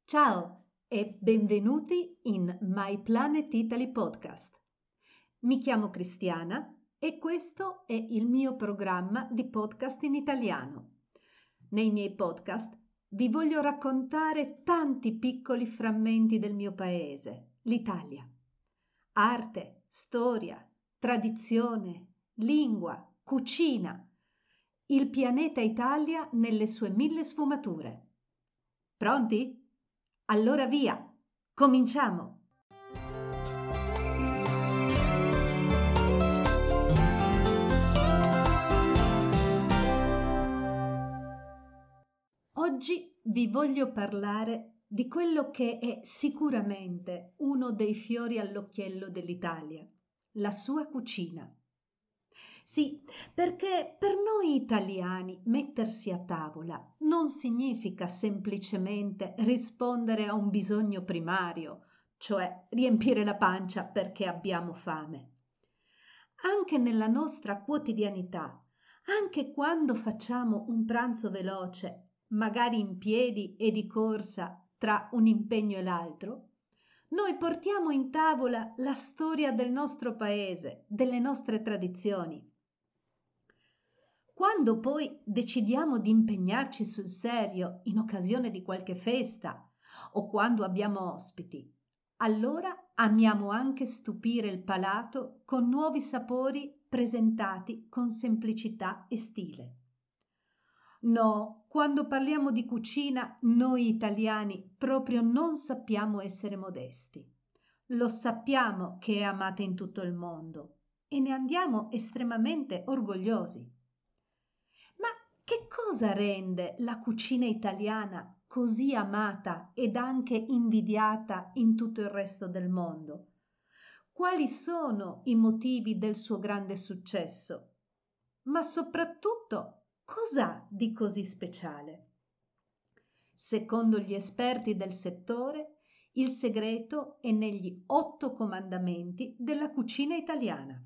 Ciao e benvenuti in My Planet Italy Podcast. Mi chiamo Cristiana e questo è il mio programma di podcast in italiano. Nei miei podcast vi voglio raccontare tanti piccoli frammenti del mio paese, l'Italia. Arte, storia, tradizione, lingua, cucina. Il pianeta Italia nelle sue 1000 sfumature. Pronti? Allora via, cominciamo! Oggi vi voglio parlare di quello che è sicuramente uno dei fiori all'occhiello dell'Italia, la sua cucina. Sì, perché per noi italiani mettersi a tavola non significa semplicemente rispondere a un bisogno primario, cioè riempire la pancia perché abbiamo fame. Anche nella nostra quotidianità, anche quando facciamo un pranzo veloce, magari in piedi e di corsa tra un impegno e l'altro, noi portiamo in tavola la storia del nostro paese, delle nostre tradizioni. Quando poi decidiamo di impegnarci sul serio in occasione di qualche festa o quando abbiamo ospiti, allora amiamo anche stupire il palato con nuovi sapori presentati con semplicità e stile. No, quando parliamo di cucina, noi italiani proprio non sappiamo essere modesti. Lo sappiamo che è amata in tutto il mondo e ne andiamo estremamente orgogliosi. Ma che cosa rende la cucina italiana così amata ed anche invidiata in tutto il resto del mondo? Quali sono i motivi del suo grande successo? Ma soprattutto, cos'ha di così speciale? Secondo gli esperti del settore, il segreto è negli 8 comandamenti della cucina italiana.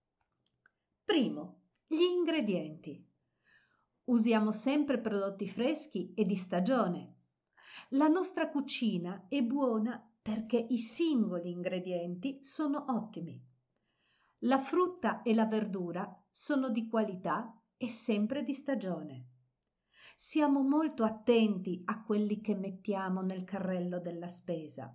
Primo, gli ingredienti. Usiamo sempre prodotti freschi e di stagione. La nostra cucina è buona perché i singoli ingredienti sono ottimi. La frutta e la verdura sono di qualità e sempre di stagione. Siamo molto attenti a quelli che mettiamo nel carrello della spesa.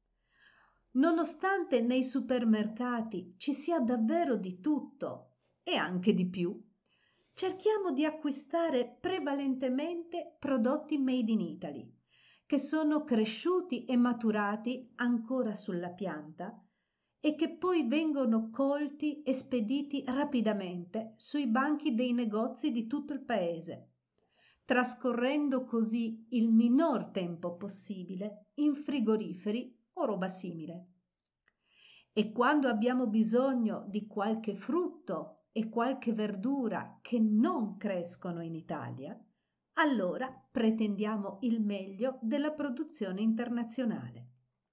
Nonostante nei supermercati ci sia davvero di tutto e anche di più, cerchiamo di acquistare prevalentemente prodotti made in Italy, che sono cresciuti e maturati ancora sulla pianta e che poi vengono colti e spediti rapidamente sui banchi dei negozi di tutto il paese, trascorrendo così il minor tempo possibile in frigoriferi o roba simile. E quando abbiamo bisogno di qualche frutto e qualche verdura che non crescono in Italia, allora pretendiamo il meglio della produzione internazionale.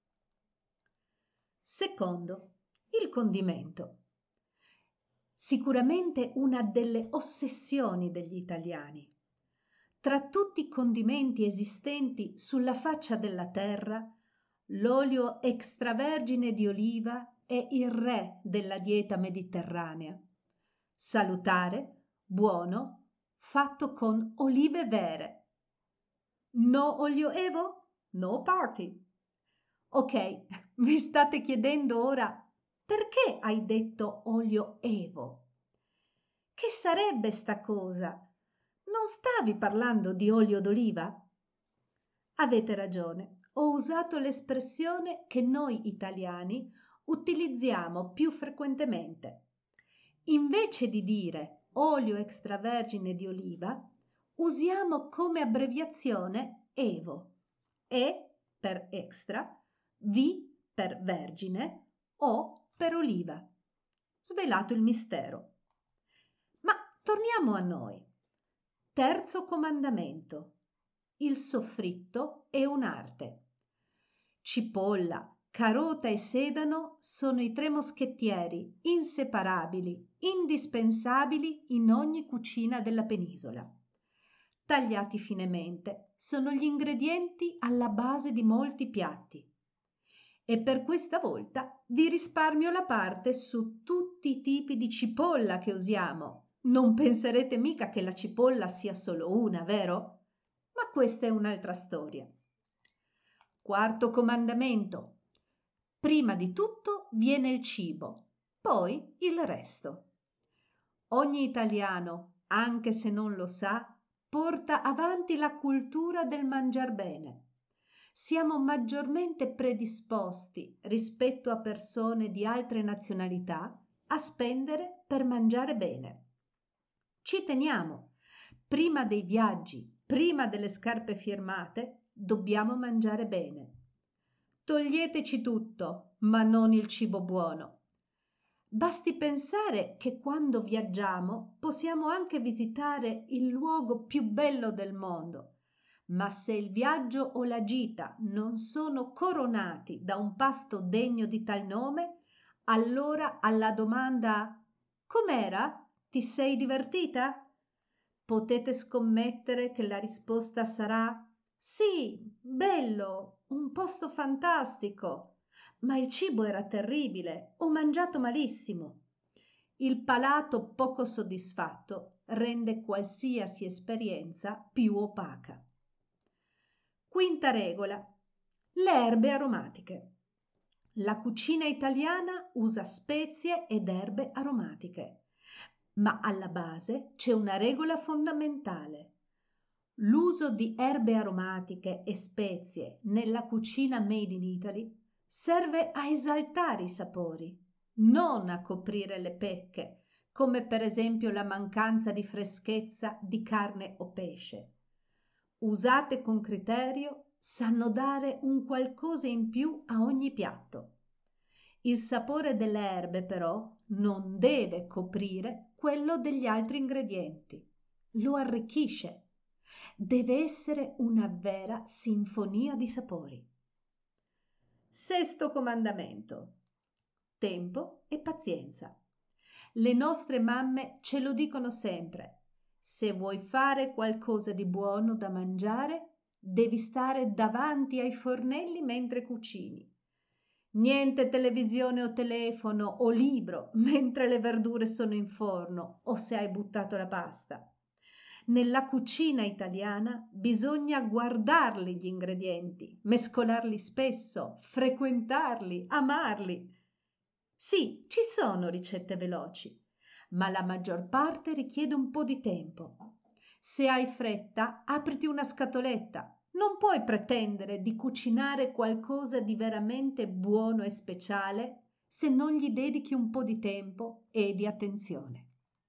Secondo, il condimento. Sicuramente una delle ossessioni degli italiani. Tra tutti i condimenti esistenti sulla faccia della terra, l'olio extravergine di oliva è il re della dieta mediterranea. Salutare, buono, fatto con olive vere. No olio evo? No party. Ok, vi state chiedendo ora perché hai detto olio evo? Che sarebbe sta cosa? Non stavi parlando di olio d'oliva? Avete ragione, ho usato l'espressione che noi italiani utilizziamo più frequentemente. Invece di dire olio extravergine di oliva, usiamo come abbreviazione EVO. E per extra, V per vergine, O per oliva. Svelato il mistero. Ma torniamo a noi. Terzo comandamento. Il soffritto è un'arte. Cipolla, carota e sedano sono i 3 moschettieri inseparabili, indispensabili in ogni cucina della penisola. tagliati finemente, sono gli ingredienti alla base di molti piatti. E per questa volta vi risparmio la parte su tutti i tipi di cipolla che usiamo. Non penserete mica che la cipolla sia solo una, vero? Ma questa è un'altra storia. Quarto comandamento. Prima di tutto viene il cibo, poi il resto. Ogni italiano, anche se non lo sa, porta avanti la cultura del mangiar bene. Siamo maggiormente predisposti rispetto a persone di altre nazionalità a spendere per mangiare bene. Ci teniamo. Prima dei viaggi, prima delle scarpe firmate, dobbiamo mangiare bene. Toglieteci tutto, ma non il cibo buono. Basti pensare che quando viaggiamo possiamo anche visitare il luogo più bello del mondo, ma se il viaggio o la gita non sono coronati da un pasto degno di tal nome, allora alla domanda «Com'era? Ti sei divertita?» potete scommettere che la risposta sarà «Sì, bello, un posto fantastico, ma il cibo era terribile, ho mangiato malissimo». Il palato poco soddisfatto rende qualsiasi esperienza più opaca. Quinta regola: le erbe aromatiche. La cucina italiana usa spezie ed erbe aromatiche, ma alla base c'è una regola fondamentale. L'uso di erbe aromatiche e spezie nella cucina made in Italy serve a esaltare i sapori, non a coprire le pecche, come per esempio la mancanza di freschezza di carne o pesce. Usate con criterio, sanno dare un qualcosa in più a ogni piatto. Il sapore delle erbe però non deve coprire quello degli altri ingredienti, lo arricchisce. Deve essere una vera sinfonia di sapori. Sesto comandamento: tempo e pazienza. Le nostre mamme ce lo dicono sempre: se vuoi fare qualcosa di buono da mangiare, devi stare davanti ai fornelli mentre cucini. Niente televisione o telefono o libro mentre le verdure sono in forno o se hai buttato la pasta. Nella cucina italiana bisogna guardarli gli ingredienti, mescolarli spesso, frequentarli, amarli. Sì, ci sono ricette veloci, ma la maggior parte richiede un po' di tempo. Se hai fretta, apriti una scatoletta. Non puoi pretendere di cucinare qualcosa di veramente buono e speciale se non gli dedichi un po' di tempo e di attenzione.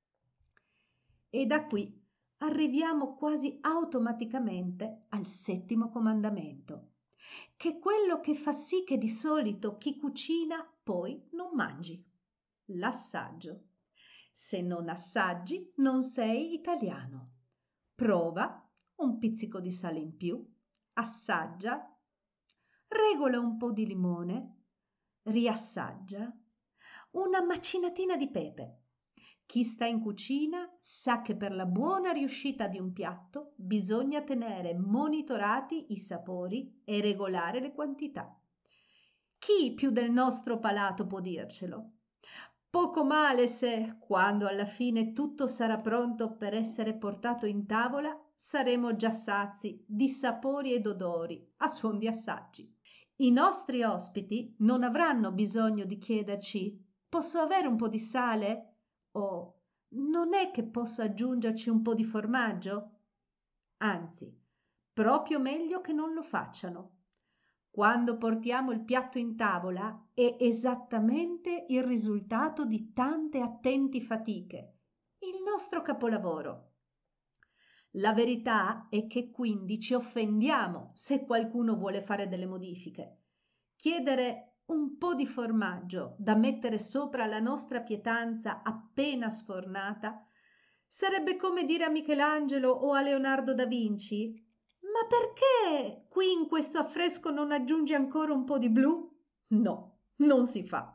E da qui arriviamo quasi automaticamente al settimo comandamento, che è quello che fa sì che di solito chi cucina poi non mangi: l'assaggio. Se non assaggi, non sei italiano. Prova un pizzico di sale in più, assaggia, regola un po' di limone, riassaggia, una macinatina di pepe. Chi sta in cucina sa che per la buona riuscita di un piatto bisogna tenere monitorati i sapori e regolare le quantità. Chi più del nostro palato può dircelo? Poco male se, quando alla fine tutto sarà pronto per essere portato in tavola, saremo già sazi di sapori ed odori a suon di assaggi. I nostri ospiti non avranno bisogno di chiederci: posso avere un po' di sale? O non è che posso aggiungerci un po' di formaggio? Anzi, proprio meglio che non lo facciano. Quando portiamo il piatto in tavola è esattamente il risultato di tante attenti fatiche, il nostro capolavoro. La verità è che quindi ci offendiamo se qualcuno vuole fare delle modifiche. Chiedere un po' di formaggio da mettere sopra la nostra pietanza appena sfornata sarebbe come dire a Michelangelo o a Leonardo da Vinci: ma perché qui in questo affresco non aggiungi ancora un po' di blu? No, non si fa.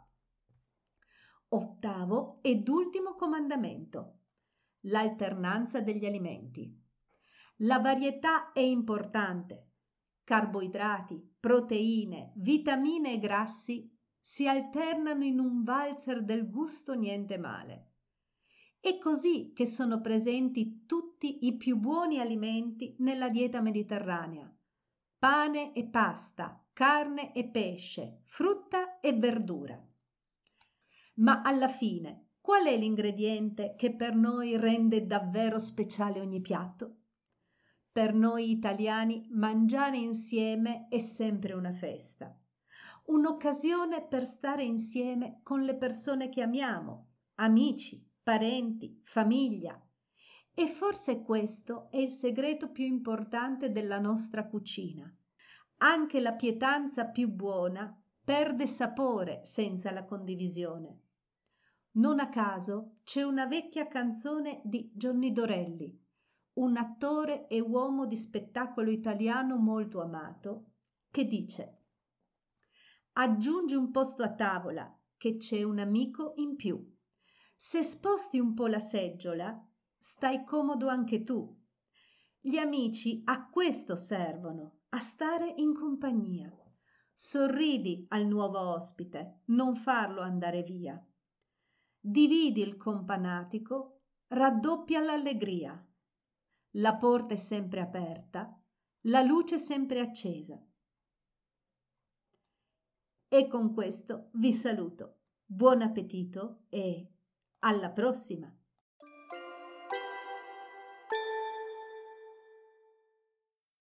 Ottavo ed ultimo comandamento: l'alternanza degli alimenti. La varietà è importante. Carboidrati, proteine, vitamine e grassi si alternano in un valzer del gusto niente male. È così che sono presenti tutti i più buoni alimenti nella dieta mediterranea. Pane e pasta, carne e pesce, frutta e verdura. Ma alla fine, qual è l'ingrediente che per noi rende davvero speciale ogni piatto? Per noi italiani mangiare insieme è sempre una festa, un'occasione per stare insieme con le persone che amiamo, amici, parenti, famiglia. E forse questo è il segreto più importante della nostra cucina. Anche la pietanza più buona perde sapore senza la condivisione. Non a caso c'è una vecchia canzone di Johnny Dorelli, un attore e uomo di spettacolo italiano molto amato, che dice: aggiungi un posto a tavola, che c'è un amico in più. Se sposti un po' la seggiola, stai comodo anche tu. Gli amici a questo servono, a stare in compagnia. Sorridi al nuovo ospite, non farlo andare via. Dividi il companatico, raddoppia l'allegria. La porta è sempre aperta, la luce è sempre accesa. E con questo vi saluto. Buon appetito e alla prossima!